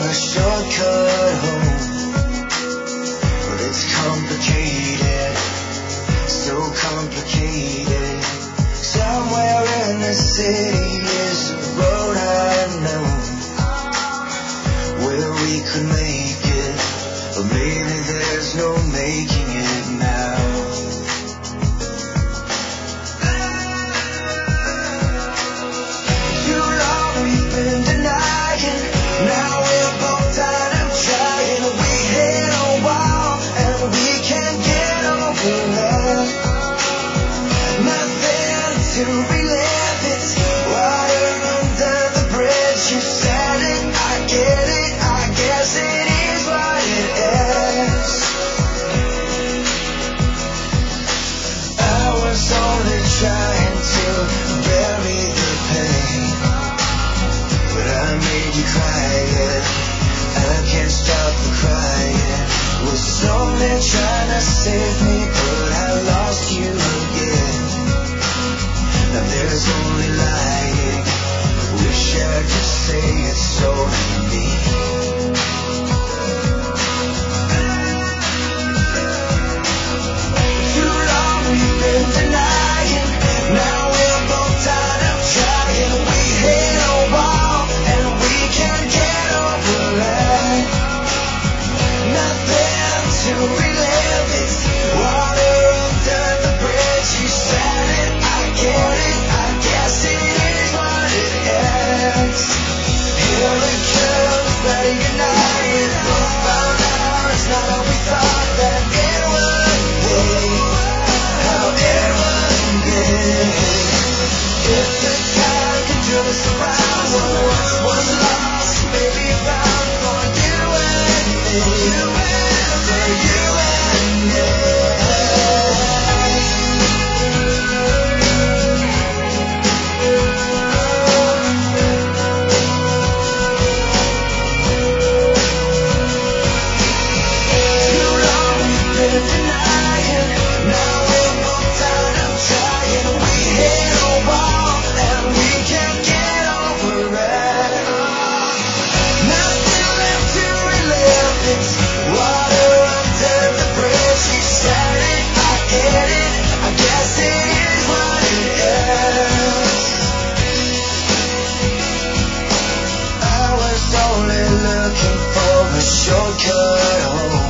a shortcut home, but it's complicated, so complicated. Somewhere in the city is a road I know, where we could make it, or maybe there's no making it now. Too long we've been denying, now we're both tired of trying. We hit a wall and we can't get over it. Nothing to relive, it's water under the bridge. You said it, I get it, I guess it is what it is. I was only trying to bury the pain, but I made you cry, yeah. I can't stop the crying. Was only trying to save me, but I lost you again. Now there's only lying. Wish I could say it's all for me. Too long we've been denying, now we're both tired of trying. We hit a wall and we can't get over it. Nothing to relive, it's water under the bridge. You said it, I get it, I guess it is what it is. Here it comes, reunited. We found out it's not how we thought that it would be, how it would be. If the time could turn us around, what once was lost, maybe found for you and me, for you and me. Too long we've been denying, now we're both tired of trying. We hit a wall and we can't get over it. Nothing left to relive, it's water under the bridge. You said it, I get it, I guess it is what it is. I was only looking for a shortcut home,